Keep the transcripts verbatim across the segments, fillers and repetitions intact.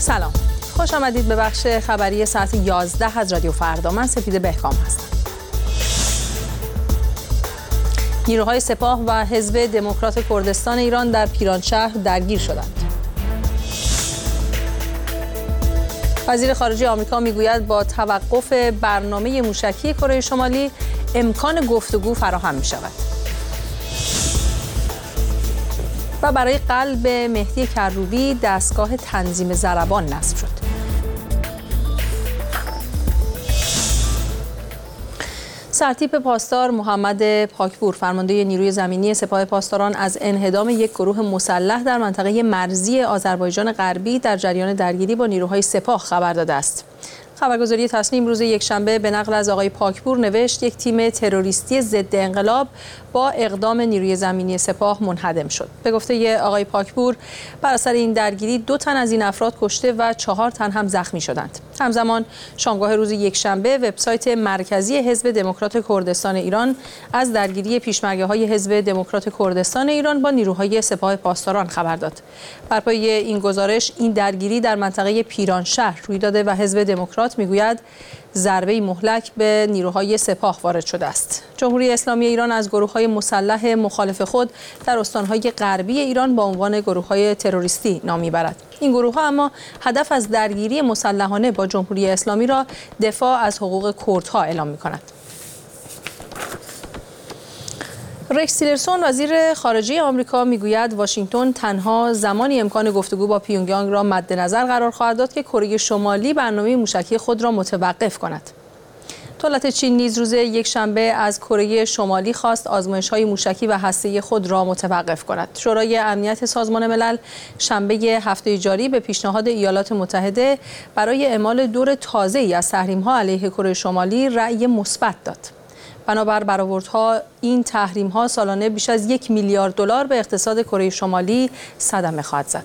سلام، خوش آمدید به بخش خبری ساعت یازده از رادیو فردا. من سپیده بهکام هستم. نیروهای سپاه و حزب دموکرات کردستان ایران در پیرانشهر درگیر شدند. وزیر خارجه آمریکا میگوید با توقف برنامه موشکی کره شمالی امکان گفتگو فراهم می شود. و برای قلب مهدی کروبی دستگاه تنظیم ضربان نصب شد. سرتیپ پاسدار محمد پاکپور فرمانده نیروی زمینی سپاه پاسداران از انهدام یک گروه مسلح در منطقه مرزی آذربایجان غربی در جریان درگیری با نیروهای سپاه خبر داده است. خبرگزاری تصنیم روز یکشنبه به نقل از آقای پاکپور نوشت یک تیم تروریستی ضد انقلاب با اقدام نیروی زمینی سپاه منهدم شد. به گفته آقای پاکپور بر اثر این درگیری دو تن از این افراد کشته و چهار تن هم زخمی شدند. همزمان شامگاه روز یکشنبه وبسایت مرکزی حزب دموکرات کردستان ایران از درگیری پیشمرگه‌های حزب دموکرات کردستان ایران با نیروهای سپاه پاسداران خبر داد. بر پایه این گزارش این درگیری در منطقه پیرانشهر روی داده و حزب دموکرات میگوید ضربه مهلک به نیروهای سپاه وارد شده است. جمهوری اسلامی ایران از گروه‌های مسلح مخالف خود در استان‌های غربی ایران با عنوان گروه‌های تروریستی نام می‌برد. این گروه‌ها اما هدف از درگیری مسلحانه با جمهوری اسلامی را دفاع از حقوق کردها اعلام می‌کنند. رکس تیلرسون وزیر خارجه آمریکا میگوید واشنگتن تنها زمانی امکان گفتگو با پیونگیانگ را مد نظر قرار خواهد داد که کره شمالی برنامه موشکی خود را متوقف کند. دولت چین نیز روز یکشنبه از کره شمالی خواست آزمایش‌های موشکی و هسته‌ای خود را متوقف کند. شورای امنیت سازمان ملل شنبه هفته جاری به پیشنهاد ایالات متحده برای اعمال دور تازه‌ای از تحریم‌ها علیه کره شمالی رأی مثبت داد. بنابر برآوردها این تحریم‌ها سالانه بیش از یک میلیارد دلار به اقتصاد کره شمالی صدمه خواهد زد.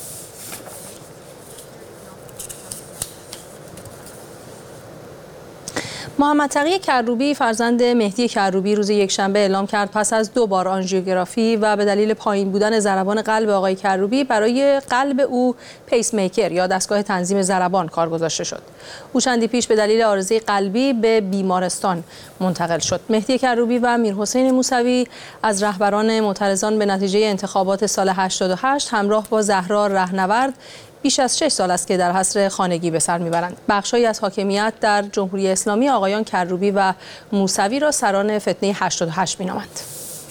محمد تقی کروبی فرزند مهدی کروبی روز یکشنبه اعلام کرد پس از دو بار آنژیوگرافی و به دلیل پایین بودن ضربان قلب آقای کروبی برای قلب او پیس میکر یا دستگاه تنظیم ضربان کار گذاشته شد. او چندی پیش به دلیل عارضه قلبی به بیمارستان منتقل شد. مهدی کروبی و میرحسین موسوی از رهبران معترضان به نتیجه انتخابات سال هشتاد و هشت همراه با زهرا رهنورد بیش از شش سال است که در حصر خانگی به سر میبرند. بخش‌هایی از حاکمیت در جمهوری اسلامی آقایان کروبی و موسوی را سران فتنه هشتاد و هشت مینامند.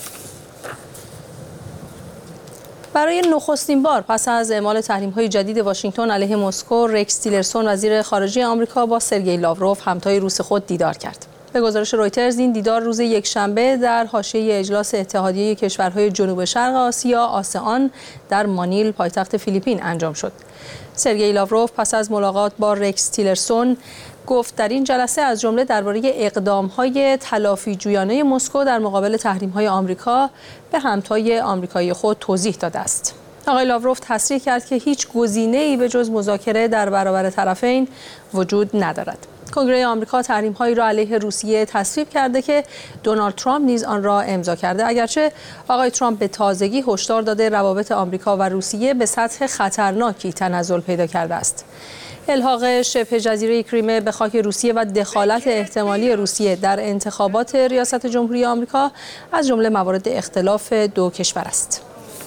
برای نخستین بار پس از اعمال تحریم‌های جدید واشنگتن علیه مسکو، رکس تیلرسون وزیر خارجه آمریکا با سرگئی لاوروف همتای روس خود دیدار کرد. به گزارش رویترز این دیدار روز یکشنبه در حاشیه اجلاس اتحادیه کشورهای جنوب شرق آسیا آسئان در مانیل پایتخت فیلیپین انجام شد. سرگئی لاوروف پس از ملاقات با رکس تیلرسون گفت در این جلسه از جمله درباره اقدام‌های تلافی جویانه مسکو در مقابل تحریم‌های آمریکا به همتای آمریکایی خود توضیح داده است. آقای لاوروف تصریح کرد که هیچ گزینه‌ای به جز مذاکره در برابر طرفین وجود ندارد. کنگره آمریکا تحریم‌هایی را علیه روسیه تصویب کرده که دونالد ترامپ نیز آن را امضا کرده، اگرچه آقای ترامپ به تازگی هشدار داده روابط آمریکا و روسیه به سطح خطرناکی تنزل پیدا کرده است. الحاق شبه جزیره کریمه به خاک روسیه و دخالت احتمالی روسیه در انتخابات ریاست جمهوری آمریکا از جمله موارد اختلاف دو کشور است.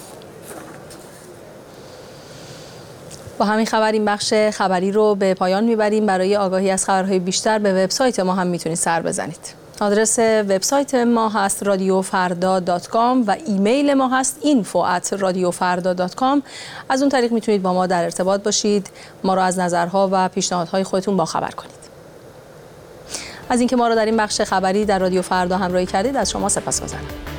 با همین خبر این بخش خبری رو به پایان میبریم. برای آگاهی از خبرهای بیشتر به وبسایت ما هم میتونید سر بزنید. آدرس وبسایت ما هست رادیو فردا دات کام و ایمیل ما هست اینفو ات رادیو فردا دات کام. از اون طریق میتونید با ما در ارتباط باشید، ما را از نظرها و پیشنهادهای خودتون باخبر کنید. از اینکه ما را در این بخش خبری در رادیو فردا همراهی کردید از شما سپاسگزارم.